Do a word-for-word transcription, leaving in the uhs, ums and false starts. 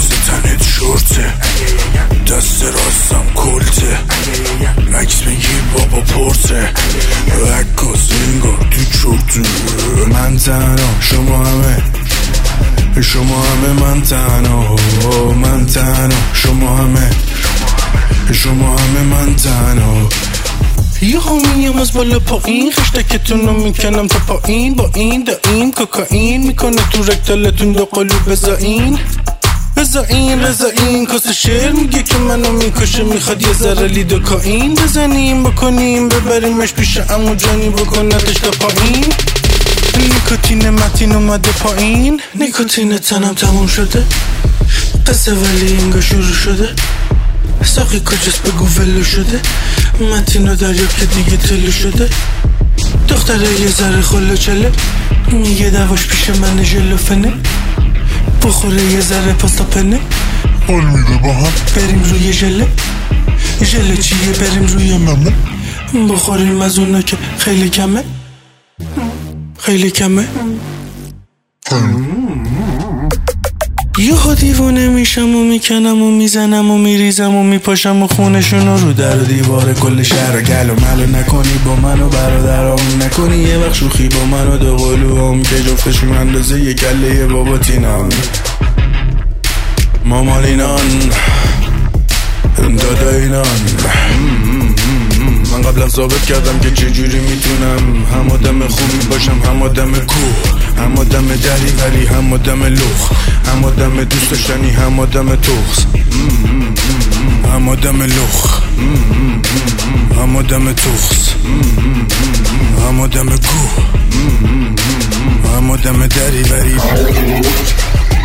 تنت شورته، دست راستم کلته، عکس بگیر بابا پرته، عکاس انگار تو چرته. من تنها شما همه، شما همه من تنها، من تنها شما همه، شما همه من تنها. یه همیم از بالا پایین خشتکتون رو میکنم تا پایین، با این دایم کوکائین میکنه تو رکتالتون دو قلوب بزاین بزاین رزاین. کاس شعر میگه که منو میکشه، میخواد یه ذره لیدوکائین بزنیم بکنیم ببریمش پیش عمو جانی بکنتش تا پایین. نیکوتین متین اومده پایین، نیکوتین تنم تموم شده، قصه ولی انگار شروع شده. ساقی کجاست بگو ولو شده، متین و دریا که دیگه تلو شده. دختره یه ذره خلو چله، میگه دواش پیش من ژلوفنه، بخوره یه ذره پاستا پنه، حال میده با هم بریم روی ژله. ژله چیه؟ بریم روی ممه، بخوریم از اونا که خیلی کمه، خیلی کمه. یهو دیوونه میشم و میکنم و میزنم و میریزم و میپاشم و خونشون رو در و دیوار کل شهر. گل و ملو نکنی با من و برادرام، نکنی یه وقت شوخی با من و دو قلوام که جفتشون اندازه یه کله بابا تینام. مامالینان داداینان، من قبلا ثابت کردم که چجوری میتونم هم آدم خوبی باشم هم آدم کوه، هم آدم دری ولی هم آدم لخ، هم آدم دوست داشتنی هم آدم تخس، هم آدم لخ، هم آدم تخس، هم آدم کوه، هم آدم دری ولی